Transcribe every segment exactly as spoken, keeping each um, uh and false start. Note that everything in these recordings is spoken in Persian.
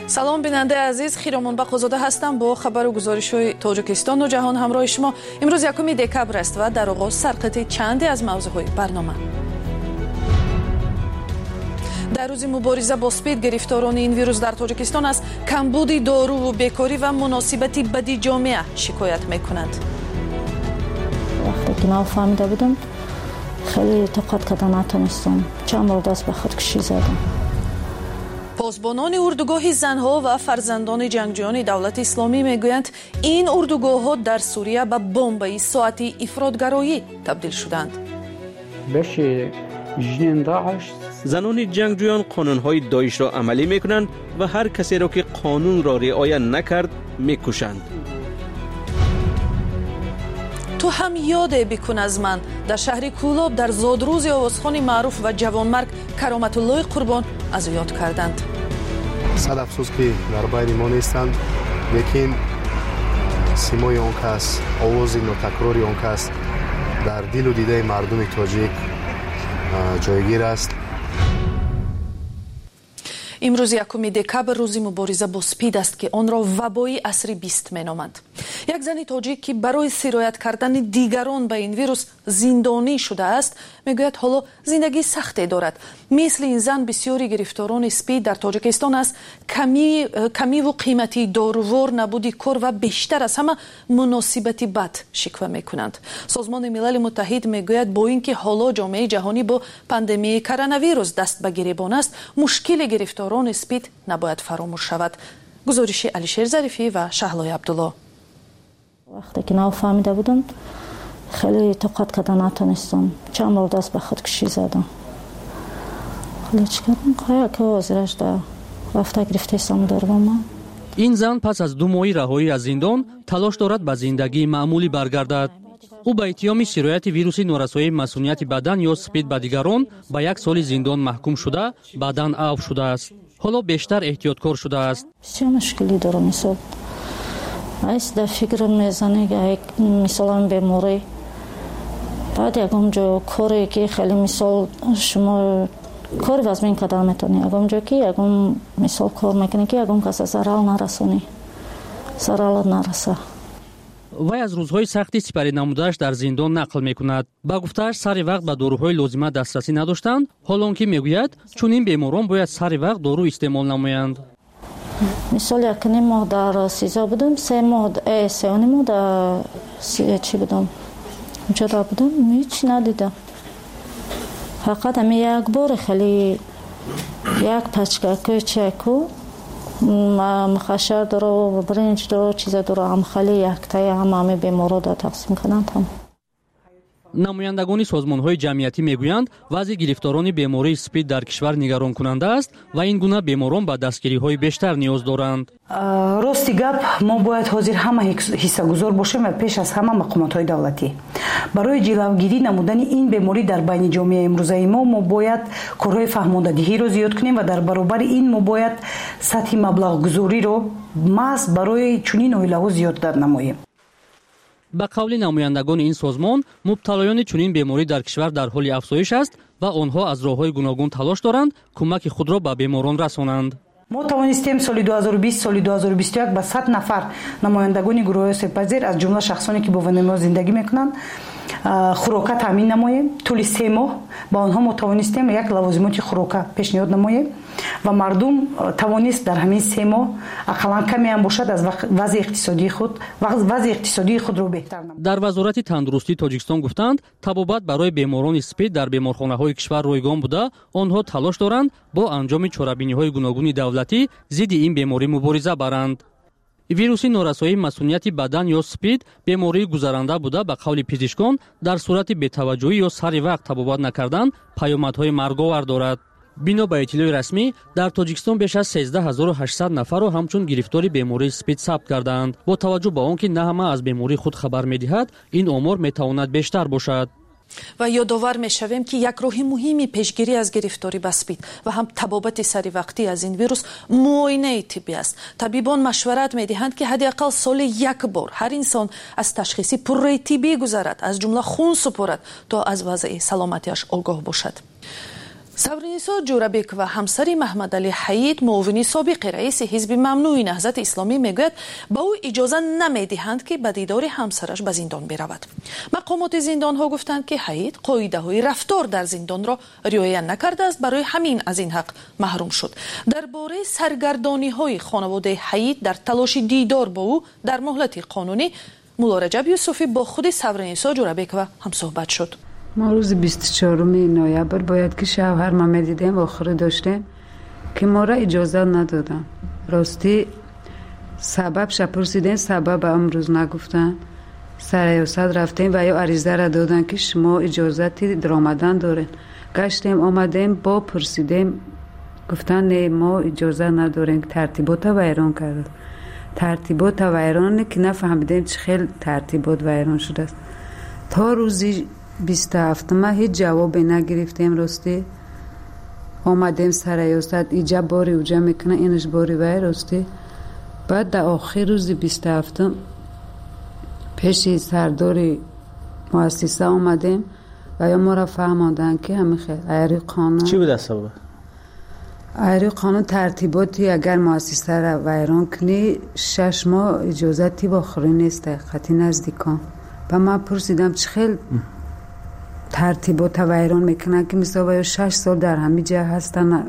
سلام بیننده عزیز، خیرمان بقازاده هستم با خبر و گزارش‌های تاجیکستان و جهان همراه شما. امروز یکم دکبر است و در آغاز سرقطع چندی از موضوعهای برنامه. در روز مبارزه با اسپید گرفتاران این ویروس در تاجیکستان از کمبود دارو و بیکاری و مناسبت بدی جامعه شکایت میکنند. وقتی که من فهمیده بودم خیلی طاقت کردن نتونستم، چند بار دست به خودکشی زدم. پاسبانان اردوگاه زنها و فرزندان جنگجویان دولت اسلامی میگویند این اردوگاه‌ها در سوریه به بمب‌های ساعتی افراط‌گرایی تبدیل شدند. بشه جنین داعش زنان جنگجویان قانون‌های داعش را عملی می‌کنند و هر کسی را که قانون را رعایت نکرد می‌کشند. تو هم یاد بکن از من در شهر کولاب در زادروز آوازخوان معروف و جوانمرگ کرامت الله قربان از یاد کردند. صد افسوس که در بین ما نیستند، لیکن سیمای آن کس، آواز ناتکراری آن کس در دل و دیده مردم تاجیک جایگیر است. امروز یکم دکبر روز مبارزه با اسپید است که آن را وبای عصر بیست مینامند. یک زن تاجیک که برای سرایت کردن دیگران به این ویروس زندانی شده است میگوید حالا زندگی سختی دارد. مثل این زن بسیاری گرفتاران اسپید در تاجیکستان است کمی کمی و قیمتی دارووار، نبودی کار و بیشتر از همه مناسبت بد شکوه میکنند. سازمان ملل متحد میگوید با اینکه حالا جامعه جهانی با پاندمی کرونا ویروس دست به گریبان است، مشکل گرفتاران اسپید نباید فراموش شود. گزارش علیشیر ظریفی و شهلای عبدالله. وقتی که نو فهمیده بودم خیلی طاقت کردن نتونستم، چند بار دست به خودکشی زدم. خیلی چی کردم؟ خیلی که وزیرش در رفته گرفته سام دارم من. این زن پس از دو ماهی رهایی از زندان تلاش دارد به زندگی معمولی برگردد. او به اتهام سرایت ویروس نورسایی مسئولیت بدن یا اسپید به دیگران به یک سال زندان محکوم شده، بدن عفو شده است. حالا بیشتر احتیاطکار شده است. بسیار مشکلی دارم مثال. ایست در فکر میزنه که مثلا بیماری بعد یکم جا کاری که خیلی مثال شما کار وزمین کردن میتونی، یکم جا که یکم مثال کار میکنی که یکم کسی زرال نرسونی، زرال نرسه. وی از روزهای سختی سپری نمودهش در زندان نقل میکند. با گفتهش سر وقت به داروهای لازمه دسترسی نداشتند، حالان که میگوید چون این بیماران باید سر وقت دارو استعمال نمایند. مثال یک نیم ماه در سیزا بودم، سه ماه ای سه و نیم ماه در سی چی بودم اونجا بودم، هیچ ندیدم. فقط همی یک بار خیلی یک پچکه چکو مخشر دارو، برنج دارو، چیز دارو، هم خیلی یک تایی هم همه بیمارا دا تقسیم کنند. هم نمایندگان سازمان‌های جمعیتی میگویند وضع گرفتاران بیماری اسپید در کشور نگران کننده است و این گونه بیماران به دستگیری‌های بیشتر نیاز دارند. راستی گپ ما باید حاضر همه حصه‌گذار باشیم و پیش از همه مقامات‌های دولتی برای جلوگیری نمودن این بیماری در بین جامعه امروزه ما ما باید کارهای فهماندهی رو زیاد کنیم و در برابر این ما باید سطح مبلغ گذاری رو محض برای چنین اویله‌ها زیاد نماییم. به قول نمایندگان این سازمان مبتلایان چنین بیماری در کشور در حال افزایش است و آنها از راه‌های گوناگون تلاش دارند کمک خود را به بیماران رسانند. ما توانستیم سال دو هزار و بیست سال دو هزار و بیست و یک به صد نفر نمایندگان گروه سپذیر از جمله شخصانی که با ونما زندگی میکنند خوراک تامین نماییم. طول سه ماه با آنها ما توانستیم یک لوازمات خوراک پیشنهاد نماییم و مردم توانست در همین سه ماه اقلا کمی هم باشد از وضع اقتصادی خود وضع اقتصادی خود رو بهتر نماید. در وزارت تندرستی تاجیکستان گفتند طبابت برای بیماران اسپید در بیمارخانه‌های کشور رایگان بوده، آنها تلاش دارند با انجام چاره‌بینی‌های گوناگون دولتی ضد این بیماری مبارزه برند. ویروس نورسایی مسئولیت بدن یا اسپید بیماری گذرنده بوده. به قول پزشکان در صورت بی‌توجهی یا سر وقت طبابت نکردن پیامدهای مرگاور دارد. بنا به اطلاع رسمی در تاجیکستان بیش از سیزده هزار و هشتصد نفر را همچون گرفتاری بیماری اسپید ثبت کردند. با توجه به آنکه نه همه از بیماری خود خبر می‌دهد، این آمار میتواند بیشتر باشد. و یادآور میشویم که یک راه مهمی پیشگیری از گرفتاری به اسپید و هم طبابت سری وقتی از این ویروس معاینه طبی است. طبیبان مشورت میدهند که حداقل سال یک بار هر انسان از تشخیص پرره طبی گذرد، از جمله خون سپارد تا از وضع سلامتیش آگاه باشد. савринисо ҷӯрабек ва ҳамсари маҳмадалӣ ҳаид муовини собиқи раиси ҳизби мамнӯи наҳзати исломӣ мегӯяд ба ӯ иҷоза намедиҳанд ки ба дидори ҳамсараш ба зиндон биравад. мақомоти зиндонҳо гуфтанд ки ҳаид қоидаҳои рафтор дар зиндонро риоя накардааст, барои ҳамин аз ин ҳақ маҳрум шуд. дар бораи саргардониҳои хонаводаи ҳаид дар талоши дидор бо ӯ дар муҳлати қонунӣ мулло Раҷаб Юсуфӣ бо худи савринисо ҷӯрабекова ҳамсӯҳбат шуд. ما روز بیست و چهارم نوامبر باید که شوهر ما میدیدیم و آخر داشتیم که ما را اجازه ندادن. راستی سبب شپرسیدیم، سبب امروز نگفتن. سرایوسط رفتیم و یا عریضه را دادن که شما اجازه درآمدن دارین. گشتیم آمدیم با پرسیدیم، گفتن نه ما اجازه نداریم. ترتیبات ویران کردن. ترتیبات ویران که نفهمیدیم چه خیلی ترتیبات ویران شده است. تا روزی بیست و هفت ما هیچ جوابی نگرفتیم. راستی آمدیم سرایوسط ایجا باری اوجا میکنه اینش باری وی. راستی بعد در آخر روز بیست و هفت پیش سرداری مؤسسه آمدیم و یا ما را فهماندن که همین خیلی ایری قانون چی بود سبب؟ ایری قانون ترتیباتی اگر مؤسسه را ویران کنی شش ماه اجازتی با آخری نیست. خطی نزدیکان و من پرسیدم چه خیلی ترتیبات ویران میکنن که مثلا شش سال در همه جا هستن.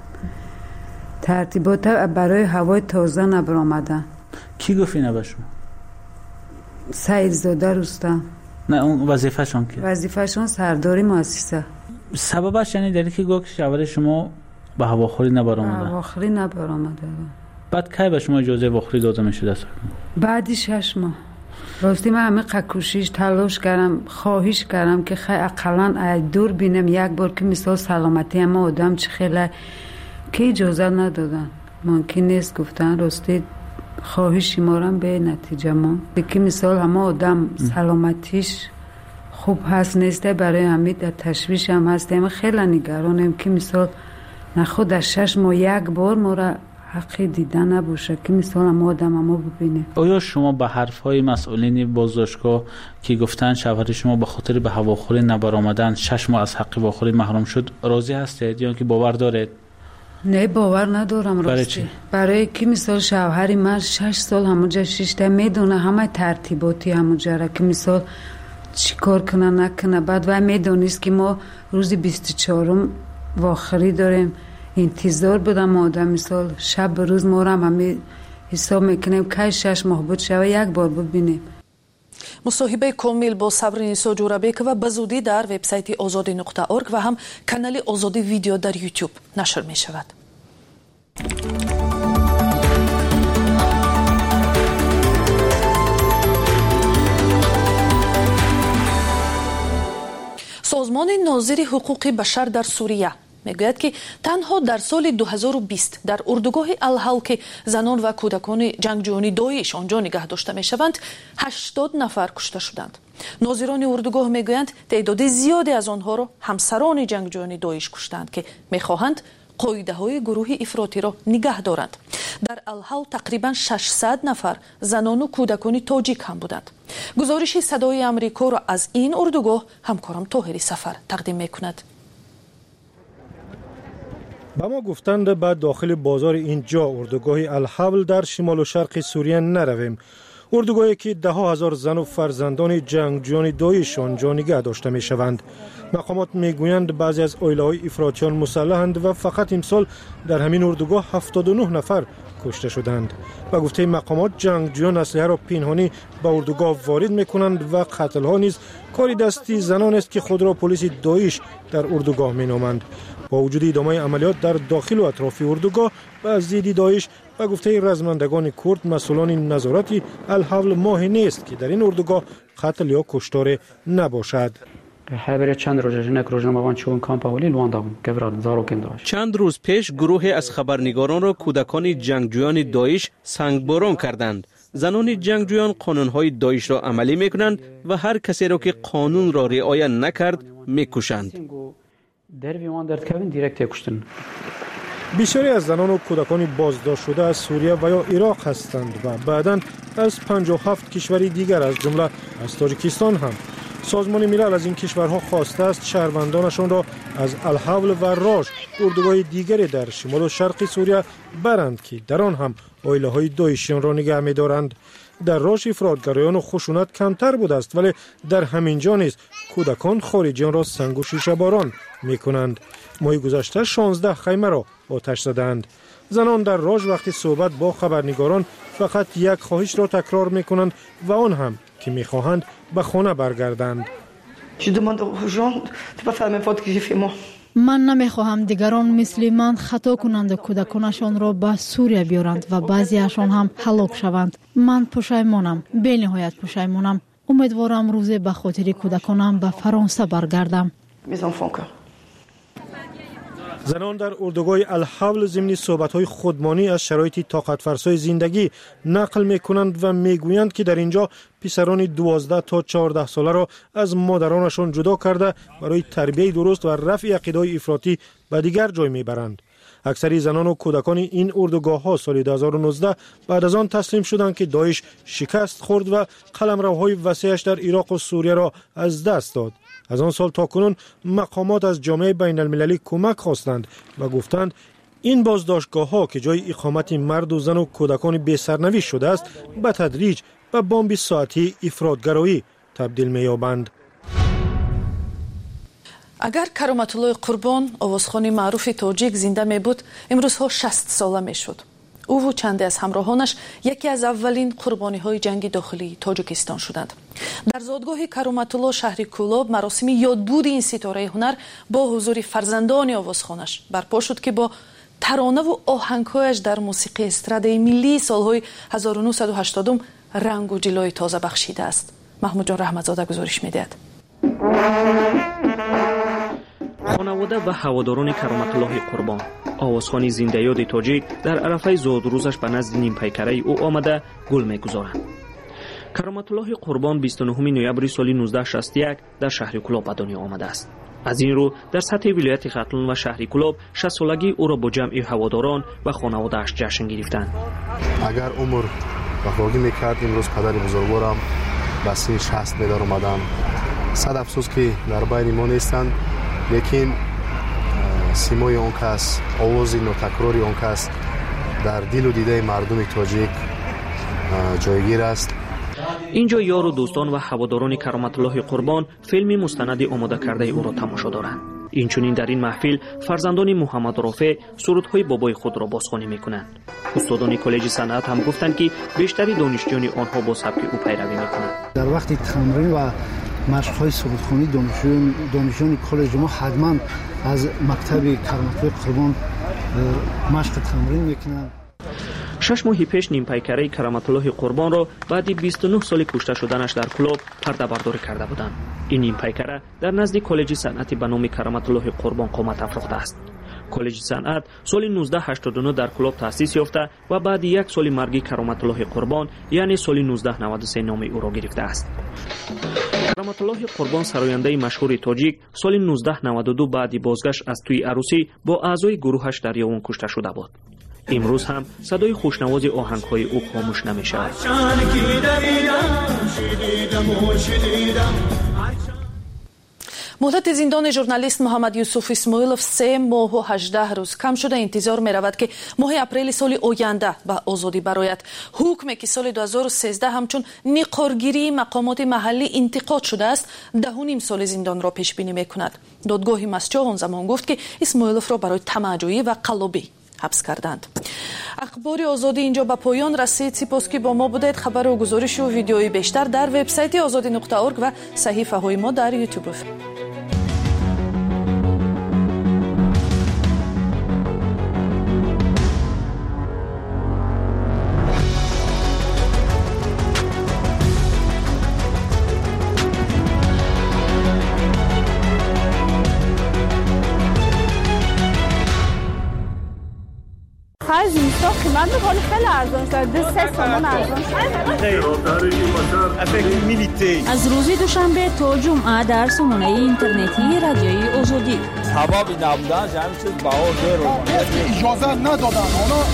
ترتیبات برای هوای تازه نبرآمدن. کی گفت اینه به شما؟ سعید زاده رستم. نه اون وظیفه‌شون که وظیفه‌شون سرداری مؤسسه. سببش یعنی دلیلی که گفت شوهر شما به هواخوری نبرآمده. به هواخوری نبرآمده. بعد کی به شما اجازه هواخوری داده میشد اصلا؟ بعد شش ماه. راستی من همه کوشش تلاش کردم، خواهش کردم که خیلی اقلا دور بینم یک بار که مثال سلامتی ما آدم چه خیلی که اجازه ندادن. ممکن نیست گفتن. راستی خواهش ما رو به نتیجه ما که مثال همه آدم سلامتیش خوب هست نیسته، برای همین در تشویش هم هستیم. خیلی نگرانم که مثال نخود در شش ماه یک بار ما را حقی دیدن نباشه که مثلا ما آدم ما ببینیم. آیا شما به حرفهای مسئولین بازداشتگاه که گفتن شوهر شما به خاطر به هواخوری نبرآمدن شش ماه از حق هواخوری محروم شد راضی هستید یا که باور دارید؟ نه باور ندارم. برای راستی چی؟ برای که مثال شوهر من شش سال همونجا شیشته میدونه همه ترتیباتی همونجا را که مثال چی کار کنه نکنه. بعد و میدونیست که ما روز بیست و چهارم واخری داریم. انتظار بدم آدم مثال شب به روز ما هم همه حساب میکنیم که شش ماه بود شوه یک بار ببینیم. مصاحبه کامل با سавринисо ҷӯрабекова ба зудӣ дар вебсайти озодӣ нуқта орг ва ҳам канали озодӣ видео дар YouTube нашр мешавад. созмони нозири ҳуқуқи башар дар Сурия мегӯяд ки танҳо дар соли ду ҳазору бист дар урдугоҳи Ал-Ҳал ки занон ва кӯдакони ҷангҷӯёни доиш онҷо нигаҳ дошта мешаванд ҳаштод нафар кушта шуданд. нозирони урдугоҳ мегӯянд теъдоди зиёде аз онҳоро ҳамсарони ҷангҷӯёни доиш куштанд ки мехоҳанд қоидаҳои гурӯҳи ифротиро нигаҳ доранд. дар Ал-Ҳал тақрибан шашсад нафар занону кӯдакони тоҷик ҳам буданд. гузориши садои амрикоро аз ин урдугоҳ ҳамкорам Тоҳири Сафар тақдим мекунад. با ما گفتند بعد داخل بازار اینجا اردوگاه الحول در شمال و شرق سوریه نرویم. اردوگاهی که ده ها هزار زن و فرزندان جنگجویان داعش آنجا نگه داشته می شوند. مقامات می گویند بعضی از عائله‌های افراطیان مسلحند و فقط امسال در همین اردوگاه هفتاد و نه نفر کشته شدند. و گفته مقامات جنگجویان اسلحه را پنهانی به اردوگاه وارد می کنند و قتل ها نیز کاری دستی زنان است که خود را پلیس داعش در اردوگاه می نامند. با وجود ادامه عملیات در داخل و اطراف اردوگاه و ضد داعش و گفته رزمندگان کرد مسئولان نظارت الحول ماه نیست که در این اردوگاه قتل یا کشتار نباشد. چند روز پیش گروه از خبرنگاران را کودکان جنگجویان داعش سنگباران کردند. زنان جنگجویان قانونهای داعش را عملی میکنند و هر کسی را که قانون را رعایت نکرد میکشند. بسیاری از زنان و کودکان بازداشت شده از سوریه و یا عراق هستند و بعداً از پنجاه و هفت کشور دیگر از جمله از تاجیکستان هم سازمان ملل از این کشورها خواسته است شهروندانشان را از الحول و راش اردوگاه دیگری در شمال و شرق سوریه برند که در آن هم آیله‌های داعشیان را نگه می‌دارند. در راش افراطگرایان و خشونت کمتر بوده است، ولی در همین جا نیز کودکان خارجیان را سنگ و شیشه باران می‌کنند. ماه گذشته شانزده خیمه را آتش زدند. زنان در راش وقتی صحبت با خبرنگاران فقط یک خواهش را تکرار می‌کنند و آن هم که می‌خواهند به خانه برگردند. من نمیخواهم دیگران مثل من خطا کنند و کودکانشان را به سوریه بیارند و بعضیشان هم هلاک شوند. من پشیمانم، به نهایت پشیمانم. امیدوارم روزی به خاطر کودکانم به فرانسه برگردم. زنان در اردوگاه الحول ضمن صحبت‌های خودمانی از شرایط طاقت فرسای زندگی نقل می‌کنند و می‌گویند که در اینجا پسران دوازده تا چهارده ساله را از مادرانشان جدا کرده برای تربیت درست و رفع عقیده‌های افراطی به دیگر جای می‌برند. اکثر زنان و کودکان این اردوگاه‌ها سال دو هزار و نوزده بعد از آن تسلیم شدند که داعش شکست خورد و قلمروهای وسیعش در عراق و سوریه را از دست داد. از آن سال تا کنون مقامات از جامعه بین المللی کمک خواستند و گفتند این بازداشتگاه ها که جای اقامت مرد و زن و کودکان بی سرنوشت شده است به تدریج به بمب ساعتی افراطگرایی تبدیل می یابند. اگر کرامتالله قربان آوازخوانی معروف تاجیک زنده می بود امروزها شصت ساله می شد. او و چند از همراهانش یکی از اولین قربانی های جنگ داخلی تاجیکستان شدند. در زادگاه کرامتالله شهر کولاب مراسم یادبود این ستاره هنر با حضور فرزندان آوازخوانش برپا شد که با ترانه و آهنگهایش در موسیقی استرادای ملی سالهای هزار و نهصد و هشتاد رنگ و جلوه تازه بخشیده است. محمود جان رحمتزاده گزارش می‌دهد. خانواده و هواداران کرامتالله قربان آوازخوانی زنده یاد تاجیک در عرفه زاد روزش به نزد نیم پیکره او آمده گل می‌گذارند. کرامتالله قربان بیست و نهم نوامبر سال نوزده شصت و یک در شهر کولاب به دنیا آمده است. از این رو در سطح ولایت ختلون و شهر کولاب شصت سالگی او را با جمع هواداران و خانواده‌اش جشن گرفتند. اگر عمر وفاگی می‌کرد امروز پدر بزرگوارم به سن شصت به در آمدند. صد افسوس که در بین ما نیستند، لیکن سیمای آن کس، آواز نوتکراری آن کس در دل و دیده مردم تاجیک جایگیر است. اینجا یار و دوستان و هواداران کرامتالله قربان فیلم مستند آماده کرده او را تماشا دارند. اینچنین در این محفل فرزندان محمد رافع سرودهای بابای خود را بازخوانی میکنند. استادان کالج صنعت هم گفتند که بیشتری دانشجویان آنها با سبک او پیروی میکنند. در وقت تمرین و مشق‌های سرودخوانی دانشجویان دانشجویان کالج ما حتما از مکتب کرامتالله قربان مشق تمرین میکنند. شش ماه پیش نیم پیکره کرامتالله قربان را بعد بیست و نه سال کشته شدنش در کولاب پرده برداری کرده بودند. این نیم پیکره در نزد کالج صنعت به نام کرامتالله قربان قامت افروخته است. کالج صنعت سال نوزده هشتاد و نه در کولاب تأسیس یافته و بعد یک سال مرگ کرامتالله قربان یعنی سال نوزده نود و سه نام او را گرفته است. کرامتالله قربان سراینده مشهور تاجیک سال نوزده نود و دو بعد بازگشت از توی عروسی با اعضای گروهش در یاون کشته شده بود. امروز هم صدای خوشنواز آهنگ‌های او خاموش نمی‌شود. مهلت زندان ژورنالیست محمد یوسف اسماعیلوف سه ماه و هجده روز کم شده. انتظار می‌رود که ماه اپریل سال آینده به آزادی برآید. حکمی که سال دو هزار و سیزده همچون نقارگیری مقامات محلی انتقاد شده است ده و نیم سال زندان را پیش بینی می‌کند. دادگاه مسجد آن زمان گفت که اسماعیلوف را برای طمع‌جویی و قلابی حبس کردند. اخبار آزادی اینجا به پایان رسید. سپاس که با ما بودید. خبر و گزارش و ویدیوی بیشتر در وبسایت آزادی نقطه اورگ و صحیفه های ما در یوتیوب. از اینستا قیمت می‌کنه خیلی ارزان شد. دو سه تومن ارزان شد. از روز دوشنبه تا جمعه در سامانه اینترنتی رادیوی آزادی. سبب نبودن همین چیز باور رو اجازه ندادن. اونا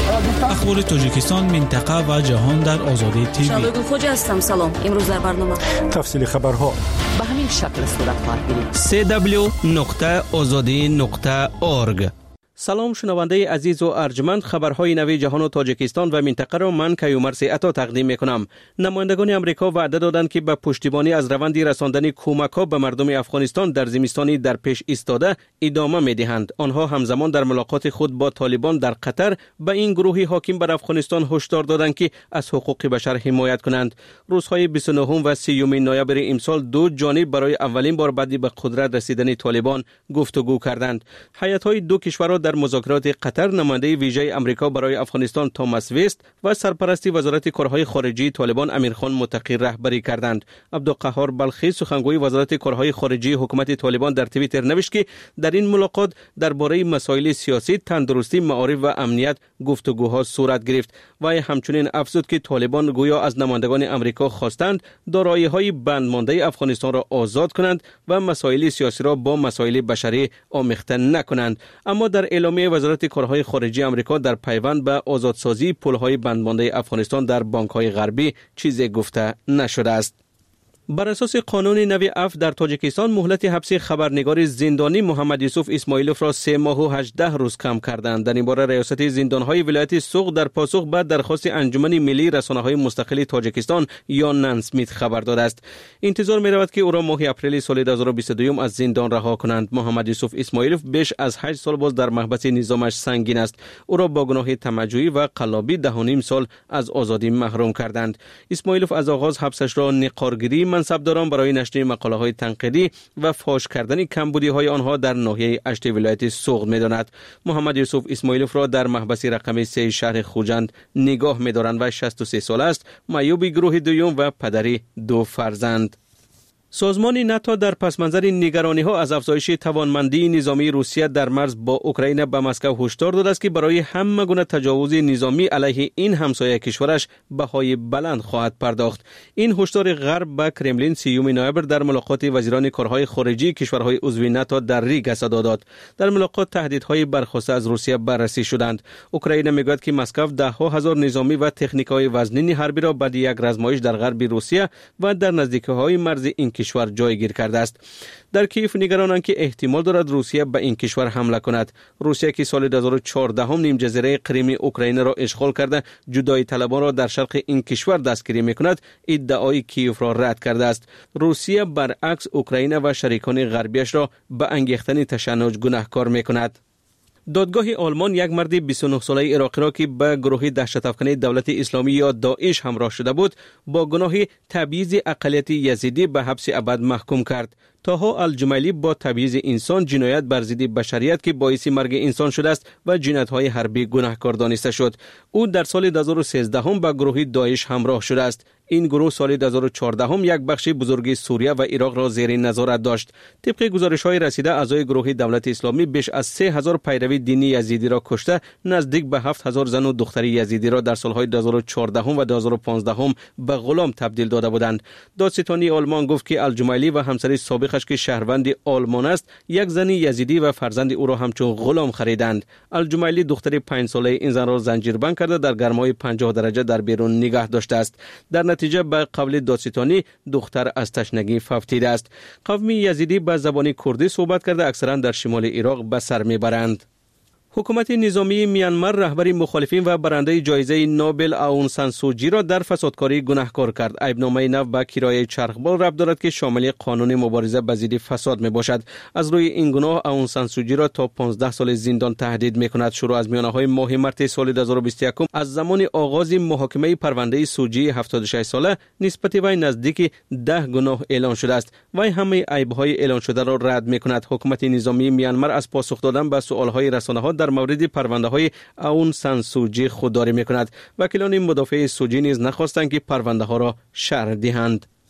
اخبار تاجیکستان، منطقه و جهان در آزادی تیوی. شادو خوجا هستم. سلام. امروز در برنامه تفصیل خبرها به همین شکل صورت خواهد گرفت. سی دبلیو نقطه آزادی نقطه اورگ. سلام شنونده عزیز و ارجمند، خبرهای نوی جهان و تاجیکستان و منطقه را من کیومرث عطا تقدیم میکنم. نمایندگان امریکا وعده دادند که به پشتیبانی از روند رساندن کمک‌ها به مردم افغانستان در زمستانی در پیش ایستاده ادامه میدهند. آنها همزمان در ملاقات خود با طالبان در قطر به این گروهی حاکم بر افغانستان هشدار دادند که از حقوق بشر حمایت کنند. روزهای بیست و نهم و سی نوامبر امسال دو جانب برای اولین بار بعد به قدرت رسیدن طالبان گفتگو کردند. هیئت‌های دو کشور در مذاکرات قطر نماینده ویژه امریکا برای افغانستان توماس ویست و سرپرستی وزارت کارهای خارجی طالبان امیرخان متقی رهبری کردند. عبدالقهار بلخی سخنگوی وزارت کارهای خارجی حکومت طالبان در توییتر نوشت که در این ملاقات درباره مسائل سیاسی، تندرستی، معارف و امنیت گفتگوها صورت گرفت و همچنین افزود که طالبان گویا از نمایندگان امریکا خواستند دارایی‌های بند مانده افغانستان را آزاد کنند و مسائل سیاسی را با مسائل بشری آمیخته نکنند. اما در اعلامیه وزارت کارهای خارجی امریکا در پیوند به آزادسازی پل‌های بندمانده افغانستان در بانک‌های غربی چیزی گفته نشده است. بر اساس قانون نوی اف در تاجیکستان مهلت حبس خبرنگار زندانی محمد یوسف اسماعیلوف را سه ماه و هجده روز کم کردند. در این باره ریاست زندان‌های ولایت سوق در پاسخ به درخواست انجمن ملی رسانه‌های مستقل تاجیکستان یا ننسمیت خبر داده است. انتظار می‌رود که او را ماه اپریل سال دو هزار و بیست و دو از زندان رها کنند. محمد یوسف اسماعیلوف بیش از هشت سال باز در محبس نظامش سنگین است. او را با گناه تمجوی و قلابی ده و نیم سال از آزادی محروم کردند. اسماعیلوف از آغاز حبسش را نقارگیری منصبداران برای نشر مقاله های تنقیدی و فاش کردن کمبودی های آنها در ناحیه اشت ولایت سوق می‌داند. محمد یوسف اسماعیلوف را در محبس رقم سه شهر خوجند نگاه می‌دارند و شصت و سه سال است، معیوب گروه دوم و پدری دو فرزند. سازمان ناتو در پسمنظر نگرانی‌ها از افزایش توانمندی نظامی روسیه در مرز با اوکراین به مسکو هشدار داده است که برای همه گونه تجاوز نظامی علیه این همسایه کشورش بهای بلند خواهد پرداخت. این هشدار غرب به کرملین سیوم نوامبر در ملاقات وزیران کارهای خارجی کشورهای عضو ناتو در ریگ صدا داد. در ملاقات تهدیدهای برخاسته از روسیه بررسی شدند. اوکراین میگوید که مسکو ده ها هزار نظامی و تکنیک‌های وزنین حربی را بعد یک رزمایش در غرب روسیه و در نزدیکی‌های مرز این کشور جایگیر کرده است. در کیف نگرانند که احتمال دارد روسیه به این کشور حمله کند. روسیه که سال دو هزار و چهارده هم نیم جزیره کریم اوکراین را اشغال کرده جدایی طلبان را در شرق این کشور دستگیری میکند، ادعای کیف را رد کرده است. روسیه برعکس اوکراین و شریکان غربیش را به انگیختن تشنج گناهکار میکند. دادگاه آلمان یک مرد بیست و نه ساله عراقی را که به گروه دهشت‌افکن دولت اسلامی یا داعش همراه شده بود با گناه تبعیض اقلیت یزیدی به حبس ابد محکوم کرد. طاها الجمیلی با تبعیض انسان، جنایت بر ضد بشریت که باعث مرگ انسان شده است و جنایت‌های حربی گناهکار دانسته شد. او در سال دو هزار و سیزده هم با گروه داعش همراه شده است. این گروه سال دو هزار و چهارده هم یک بخش بزرگ سوریه و عراق را زیر نظارت داشت. طبق گزارش‌های رسیده اعضای گروه دولت اسلامی بیش از سه هزار پیروی دینی یزیدی را کشته، نزدیک به هفت هزار زن و دختر یزیدی را در سال‌های دو هزار و چهارده هم و دو هزار و پانزده هم به غلام تبدیل داده بودند. دادستانی آلمان گفت که الجمیلی و همسر سابقش که شهروند آلمان است، یک زن یزیدی و فرزند او را همچون غلام خریدند. الجمیلی دختر پنج ساله این زن را زنجیربند کرده در گرمای پنجاه درجه در بیرون نگاه داشته است. در نتیجه به قول دادستانی دختر از تشنگی فوتیده است. قوم یزیدی به زبان کردی صحبت کرده اکثرا در شمال عراق به سر میبرند. حکومت نظامی میانمار رهبر مخالفین و برنده جایزه نوبل آون سان سوچی را در فسادکاری گناهکار کرد. ایبنامه نو به کرایه چرخبال ربط دارد که شامل قانون مبارزه با ضد فساد می باشد. از روی این گناه آون سان سوچی را تا پانزده سال زندان تهدید می کند. شروع از میانه‌های ماه مارس سال دو هزار و بیست و یک از زمان آغاز محاکمه پرونده سوچی هفتاد و شش ساله نسبت وی نزدیک ده گناه اعلان شده است. وی همه عیب‌های اعلان شده را رد می کند. حکومت نظامی میانمار از پاسخ دادن به سوال‌های رسانه‌ها در مورد پرونده های آون سان سوچی خودداری میکند. وکیلان مدافع سوچی نیز نخواستند که پرونده ها را شرح دهند.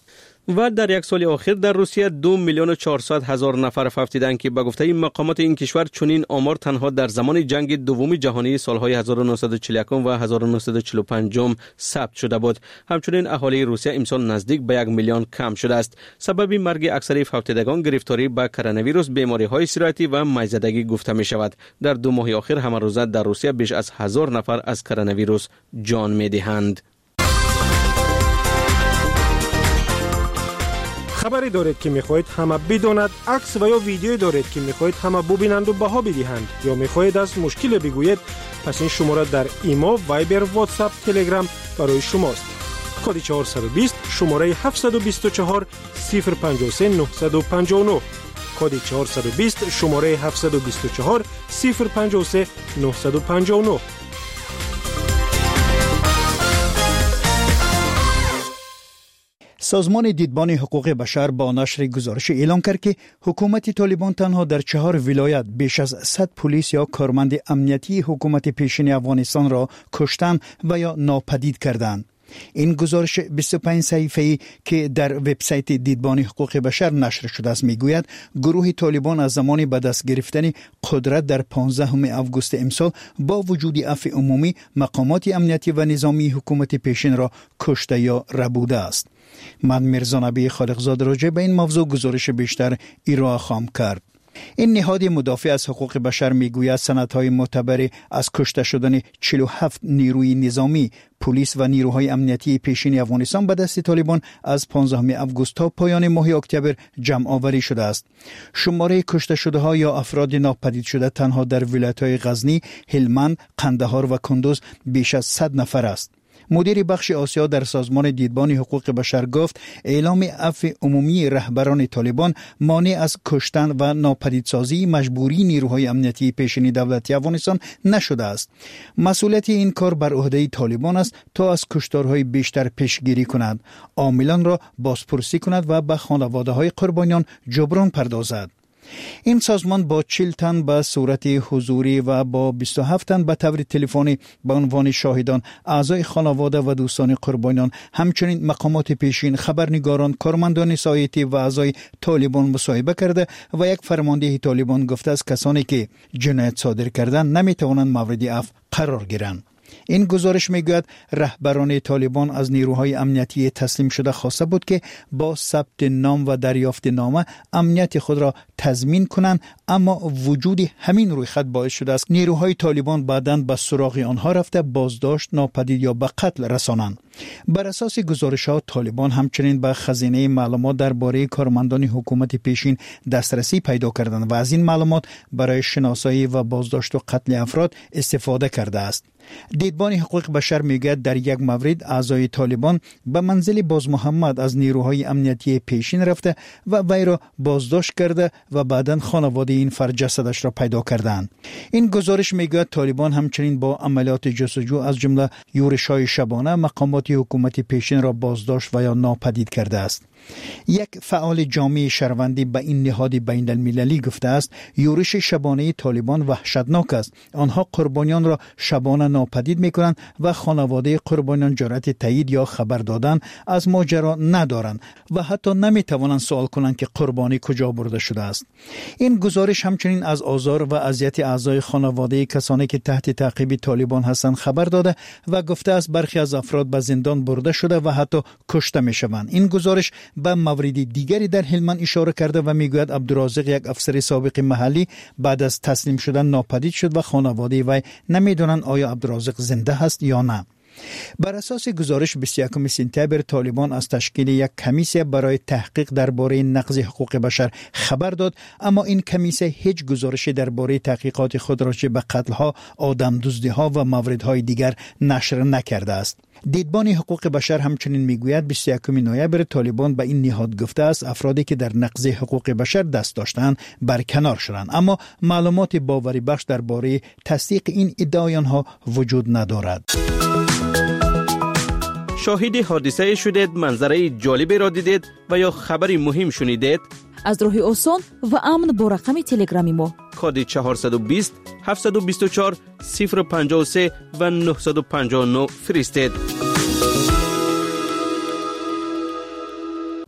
و در یک سال اخیر در روسیه دو میلیون و چهارصد هزار نفر فوتیدند که به گفته مقامات این کشور چنین آمار تنها در زمان جنگ دوم جهانی سالهای هزار و نهصد و چهل و یک و هزار و نهصد و چهل و پنج ثبت شده بود. همچنین اهالی روسیه امسال نزدیک به یک میلیون کم شده است. سبب مرگ اکثر فوتیدگان گرفتاری به کرونا ویروس، بیماری های سرایتی و میزدگی گفته می شود. در دو ماه اخیر همه روزه در روسیه بیش از هزار نفر از کرونا ویروس جان می دهند. خبری دارید که میخواهید همه بداند، عکس و یا ویدیویی دارید که میخواهید همه ببینند و بها بدهند، یا میخواهید از مشکل بگویید، پس این شماره در ایما، وایبر، واتساپ، تلگرام برای شماست. کد چهارصد و بیست شماره هفتصد و بیست و چهار صفر پنج سه نه پنج نه. کد چهارصد و بیست شماره هفتصد و بیست و چهار صفر پنج سه نه پنج نه. سازمان دیدبان حقوق بشر با نشر گزارش اعلام کرد که حکومت طالبان تنها در چهار ولایت بیش از صد پلیس یا کارمند امنیتی حکومت پیشین افغانستان را کشتن و یا ناپدید کردند. این گزارش بیست و پنج صفحه‌ای که در وبسایت دیدبان حقوق بشر نشر شده است میگوید گروه طالبان از زمان به دست گرفتن قدرت در پانزدهم آگوست امسال با وجود عفو عمومی مقامات امنیتی و نظامی حکومت پیشین را کشته یا ربوده است. من میرزا نبی خالقزاد راجع به این موضوع گزارش بیشتر ارائه خواهم کرد. این نهاد مدافع از حقوق بشر میگوید سندهای معتبر از کشته شدن چهل و هفت نیروی نظامی، پلیس و نیروهای امنیتی پیشین افغانستان به دست طالبان از پانزدهم آگوست تا پایان ماه اکتبر جمع آوری شده است. شماره کشته شده ها یا افراد ناپدید شده تنها در ولایت‌های غزنی، هلمند، قندهار و کندوز بیش از صد نفر است. مدیر بخش آسیا در سازمان دیدبان حقوق بشر گفت اعلام عفو عمومی رهبران طالبان مانع از کشتن و ناپدیدسازی مجبوری نیروهای امنیتی پیشین دولتی افغانستان نشده است. مسئولیت این کار بر عهده طالبان است تا از کشتارهای بیشتر پیشگیری کند، عاملان را بازپرسی کند و به خانواده‌های قربانیان جبران پردازد. این سازمان با چهل تن به صورت حضوری و با بیست و هفت تن به طور تلفنی به عنوان شاهدان، اعضای خانواده و دوستان قربانیان، همچنین مقامات پیشین، خبرنگاران، کارمندان سایتی و اعضای طالبان مصاحبه کرده و یک فرمانده طالبان گفته است کسانی که جنایت صادر کردند نمیتوانند مورد عفو قرار گیرند. این گزارش میگوید رهبران طالبان از نیروهای امنیتی تسلیم شده خواسته بود که با ثبت نام و دریافت نامه امنیت خود را تضمین کنند، اما وجود همین رویخط باعث شده است نیروهای طالبان بعداً به سراغ آنها رفته بازداشت، ناپدید یا به قتل رسانند. بر اساس گزارش‌ها طالبان همچنین به خزینه معلومات درباره کارمندان حکومت پیشین دسترسی پیدا کردند و از این معلومات برای شناسایی و بازداشت و قتل افراد استفاده کرده است. دیدبان حقوق بشر میگوید در یک مورد اعضای طالبان به منزل باز محمد از نیروهای امنیتی پیشین رفته و وی را بازداشت کرده و بعداً خانواده این فرد جسدش را پیدا کردند. این گزارش میگوید طالبان همچنین با عملیات جستجو از جمله یورش‌های شبانه مقامات حکومت پیشین را بازداشت و یا ناپدید کرده است. یک فعال جامعه شهروندی به این نهاد بین المللی گفته است یورش شبانه طالبان وحشتناک است. آنها قربانیان را شبانه ناپدید میکنند و خانواده قربانیان جرأت تایید یا خبر دادن از ماجرا ندارند و حتی نمیتوانند سوال کنند که قربانی کجا برده شده است. این گزارش همچنین از آزار و اذیت اعضای خانواده کسانی که تحت تعقیب طالبان هستند خبر داده و گفته است برخی از افراد به زندان برده شده و حتی کشته میشوند. این گزارش به مورد دیگری در هلمند اشاره کرده و میگوید عبدالرازق، یک افسر سابق محلی، بعد از تسلیم شدن ناپدید شد و خانواده وی نمیدونن آیا عبدالرازق زنده هست یا نه. بر اساس گزارش بیست و یکم سپتامبر طالبان از تشکیل یک کمیسیه برای تحقیق درباره نقض حقوق بشر خبر داد، اما این کمیسیه هیچ گزارشی درباره تحقیقات خود راجع به قتل‌ها، آدم‌دزدی‌ها و موردهای دیگر نشر نکرده است. دیدبان حقوق بشر همچنین میگوید بیست و یکم نوامبر طالبان به این نهاد گفته است افرادی که در نقض حقوق بشر دست داشتند برکنار شدند، اما معلومات باوری بخش درباره تصدیق این ادعای آنها وجود ندارد. شاهد حادثه شدید، منظره جالبی را دیدید و یا خبری مهم شنیدید؟ از راه آسان و امن با رقم تلگرامی ما کد چهارصد و بیست هفتصد و بیست و چهار صفر پنج سه و نه پنج نه فرستید.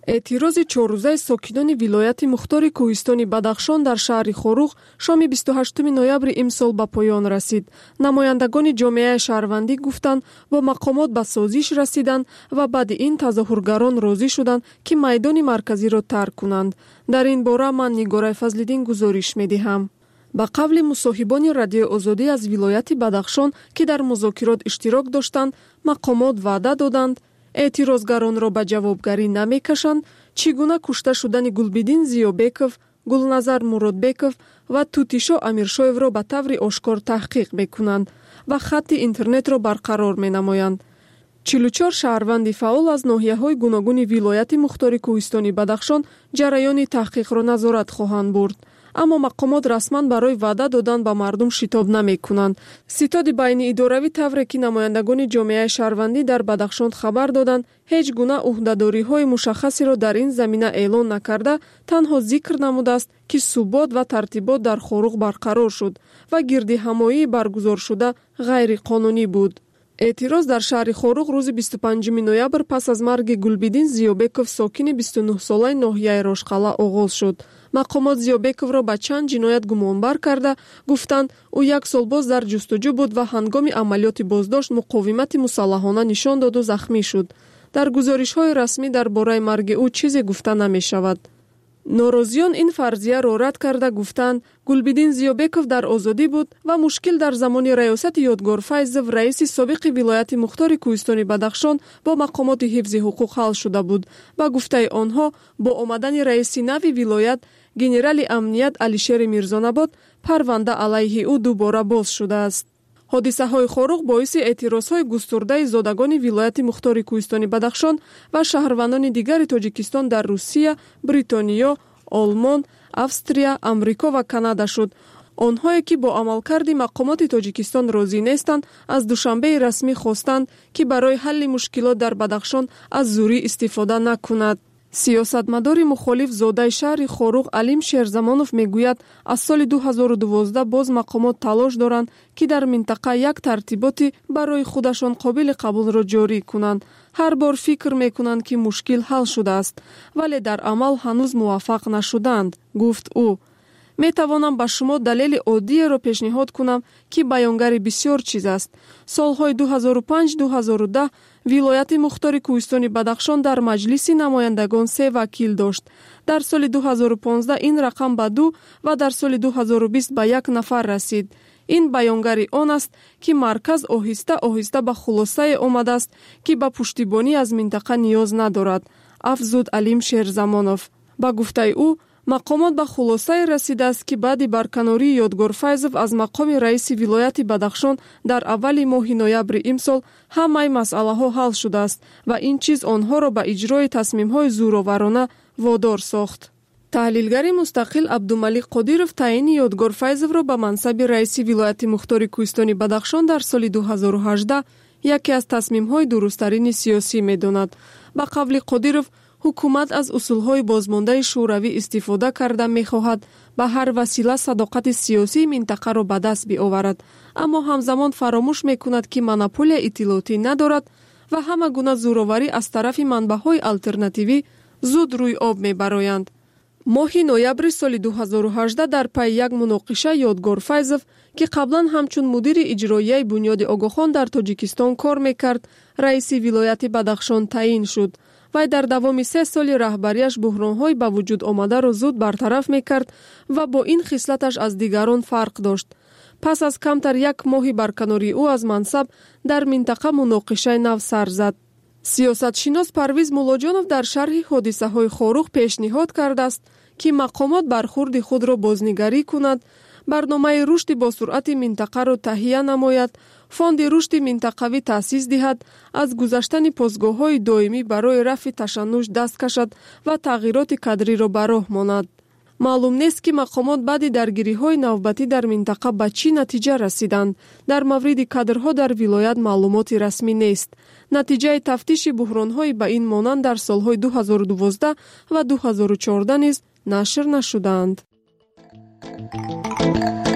اعتراض چهار روزه ساکنان ولایت مختار کوهستان بدخشان در شهر خوروغ شام بیست و هشتم نوامبر امسال به پایان رسید. نمایندگان جامعه شهروندی گفتند با مقامات به سازش رسیدند و بعد این تظاهرگران راضی شدند که میدان مرکزی را ترک کنند. در این باره من نگاره فضل‌الدین گزارش می‌دهم. با قبل مصاحبان رادیو آزادی از ولایت بدخشان که در مذاکرات اشتراک داشتند، مقامات وعده دادند اعتراضگران را به جوابگری نمی‌کشند، چگونه کشته شدن گلبدین زیابکов، گلنظر مرادبکов و توتیشو امیرشویو را به طور آشکار تحقیق می‌کنند و خط اینترنت را برقرار می‌نمایند. چهل و چهار شهروند فعال از ناحیه‌های گوناگون ولایت مختار کوهستان بدخشان جریان تحقیق را نظارت خواهند برد. اما مقامات رسما برای وعده دادن به مردم شتاب نمی‌کنند. ستاد بین اداروی طوری که نمایندگان جامعه شهروندی در بدخشان خبر دادند هیچ گونه عهده‌داری‌های مشخصی را در این زمینه اعلان نکرده، تنها ذکر نموده است که ثبات و ترتیبات در خوروغ برقرار شد و گردهمایی برگزار شده غیر قانونی بود. اعتراض در شهر خوروغ روز بیست و پنجم نوامبر پس از مرگ گلبدین زیابکov ساکن بیست و نه ساله ناحیه راشقلا آغاز شد. مقامات زیابکov را به چند جنایت گمانبر کرده گفتند او یک سال باز در جستجو بود و هنگام عملیات بازداشت مقاومت مسلحانه نشان داد و زخمی شد. در گزارش‌های رسمی درباره مرگ او چیزی گفته نمی‌شود. ناراضیان این فرضیه را رد کرده گفتند گلبدین زیابکov در آزادی بود و مشکل در زمان ریاست یادگار فیضov رئیس سابق ولایت مختار کوهستان بدخشان با مقامات حفظ حقوق حل شده بود و گفته آنها با آمدن رئیس نو ولایت گنرال امنیت علیشیر میرزاناباد پرونده علیه او دوباره باز شده است. حادثه های خوروغ باعث اعتراض های گسترده زادگان ولایت مختار کوهستان بدخشان و شهروندان دیگر تاجیکستان در روسیه، بریتانیا، آلمان، австрия، امریکا و کانادا شد. آنهایی که با عملکرد مقامات تاجیکستان راضی نیستند از دوشنبه رسمی خواستند که برای حل مشکلات در بدخشان از زوری استفاده نکند. سیاستمدار مخالف زاده شهر خوروغ علیم شیرزمانов میگوید از سال دو هزار و دوازده باز مقامات تلاش دارند که در منطقه یک ترتیباتی برای خودشان قابل قبول را جاری کنند. هر بار فکر میکنند که مشکل حل شده است ولی در عمل هنوز موفق نشدند، گفت او. می توانم به شما دلیل عادی را پیشنهاد کنم که بیانگر بسیار چیز است. سالهای دو هزار و پنج دو هزار و ده ولایت مختار کوهستان بدخشان در مجلس نمایندگان سه وکیل داشت. در سال دو هزار و پانزده این رقم به دو و در سال دو هزار و بیست به یک نفر رسید. این بیانگری آن است که مرکز آهسته آهسته به خلاصه آمده است که به پشتیبانی از منطقه نیاز ندارد، افزود علیم شیرزمانov. با گفته او مقامات به خلاصه رسیده است که بعد برکناری یادگار فیضov از مقام رئیس ولایت بدخشان در اول ماه نوامبر امسال همه مسئله ها حل شده است و این چیز آنها را به اجرای تصمیم های زورآورانه وادار ساخت. تحلیلگر مستقل عبدالملیک قادیرов تعیین یادگار فیضov را به منصب رئیس ولایت مختار کوهستان بدخشان در سال دو هزار و هجده یکی از تصمیم های درست‌ترین سیاسی می‌داند. با قول قادیرov حکومت از اصولهای بازمانده شوروی استفاده کرده می‌خواهد به هر وسیله صداقت سیاسی منطقه را به دست بیاورد، اما همزمان فراموش می‌کند که مونوپول اطلاعاتی ندارد و همه گونه زورآوری از طرف منبع‌های آلترناتیوی زود روی آب می‌برآیند. ماه نوامبر سال دو هزار و هجده در پی یک مناقشه یادگار فیضov که قبلا همچون مدیر اجرایی بنیاد آگاخان در تاجیکستان کار میکرد، رئیس ولایت بدخشان تعیین شد. وی در دوام سه سال رهبریش بحران‌های به وجود آمده را زود برطرف میکرد و با این خصلتش از دیگران فرق داشت. پس از کمتر یک ماه برکناری او از منصب در منطقه مناقشه نو سر زد. سیاستشناس پرویز مولاجانov در شرح حادثه های خوروغ پیشنهاد کرده است که مقامات برخورد خود را بازنگری کند، برنامه رشد با سرعت منطقه را تهیه نماید، فاند رشد منطقوی تأسیس دهد، از گذشتن پاسگاه‌های دائمی برای رفع تشنج دست کشد و تغییرات کادری را به راه ماند. معلوم نیست که مقامات بعد درگیری‌های نوبتی در منطقه به چه نتیجه رسیدند. در مورد کادرها در ولایت معلومات رسمی نیست. نتیجه تفتیش بحران‌های به این مانند در سالهای دو هزار و دوازده و دو هزار و چهارده نیز نشر نشدند.